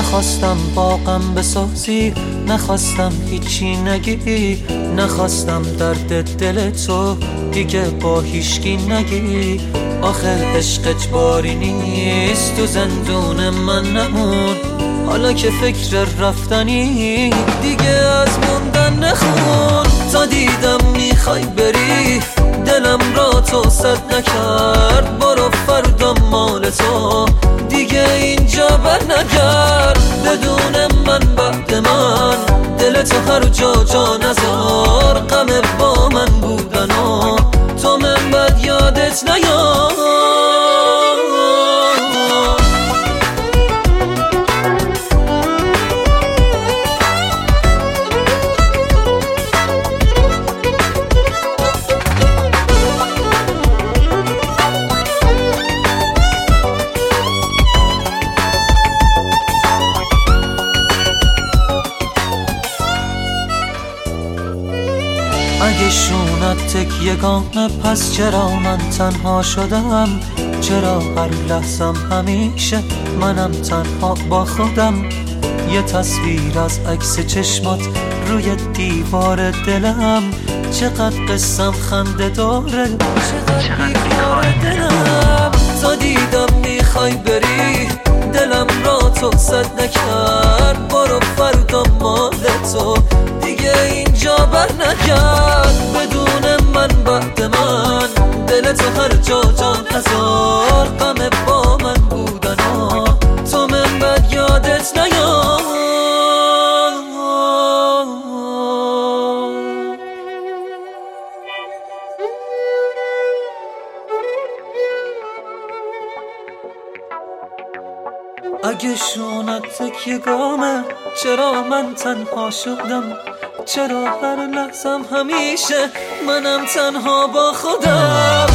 نخواستم با غم بسازی، نخواستم هیچی نگی، نخواستم درد دل تو دیگه با هیچکی نگی. آخه عشق اجباری نیست، تو زندون من نمون. حالا که فکر رفتنی دیگه از موندن نخون. تا دیدم میخوای بری دلم را تو صد نکرد. برو فردا مال تو دیگه اینجا بر نگرد. بدون من بعد من دل تو هر جا نذار. غم با من بودن و تو من بد یادت نیار. اگه شونت تکیه‌گانه پس چرا من تنها شدم؟ چرا هر لحظم همیشه منم تنها با خودم؟ یه تصویر از عکس چشمات روی دیوار دلم. چقدر قصم خنده داره، چقدر بیکار دلم. تا دیدم میخوای بری دلم را تو صد نکرد. برو فردا مال تو دیگه اینجا بر نگرد. بدون من بعد من دل تو هر جا نذار. غم با من بودن و تو من بد یادت نیار. اگه شونت تکیه‌گامه چرا من تنها شدم؟ چرا هر لحظم همیشه منم تنها با خودم؟